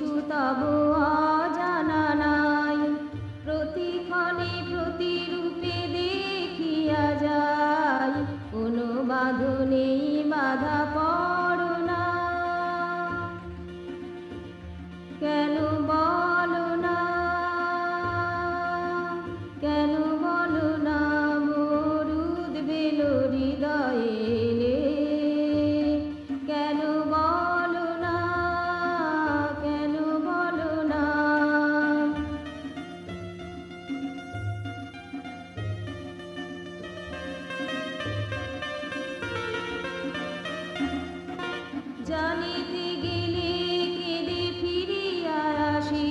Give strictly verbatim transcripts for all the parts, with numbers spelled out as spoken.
কিছু তব অজানা নাই, প্রতিক্ষণে প্রতিরূপে দেখিয়া যায়, কোনো বাঁধনে বাধা পড়ো না। কেন বলো না, কেন বলো না মোর উদ্বেল হৃদয়ে, কেন বলো না, কেন বলো না। জানিতে গেলে কেঁদে ফিরিয়া আসি,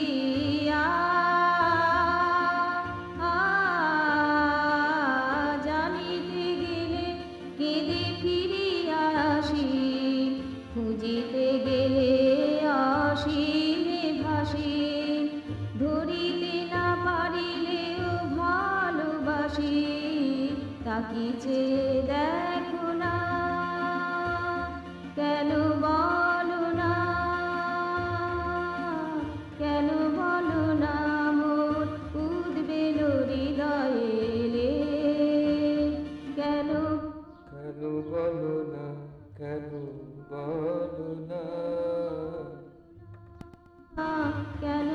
জানিতে গেলে কেঁদে ফিরিয়া আসি, খুঁজিতে গেলে অসীমে ভাসি, ধরিতে না পারিলেও ভালোবাসি, তাকিছে দেখো না, কেন বলো না, কেন বলো না মোর উদ্বেল হৃদয়ে, কেন কেন বলো না, কেন বলো না, কেন